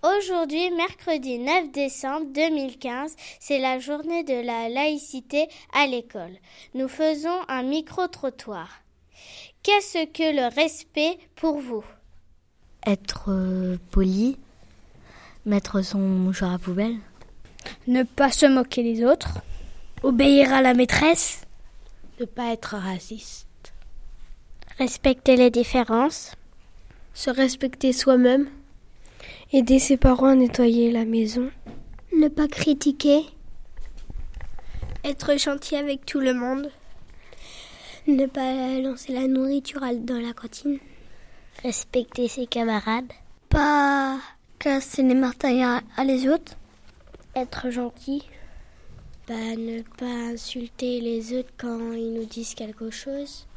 Aujourd'hui, mercredi 9 décembre 2015, c'est la journée de la laïcité à l'école. Nous faisons un micro-trottoir. Qu'est-ce que le respect pour vous ? Être poli, mettre son mouchoir à poubelle. Ne pas se moquer des autres. Obéir à la maîtresse. Ne pas être raciste. Respecter les différences. Se respecter soi-même. Aider ses parents à nettoyer la maison. Ne pas critiquer. Être gentil avec tout le monde. Ne pas lancer la nourriture dans la cantine. Respecter ses camarades. Pas casser les marteaux à les autres. Être gentil. Ne pas insulter les autres quand ils nous disent quelque chose.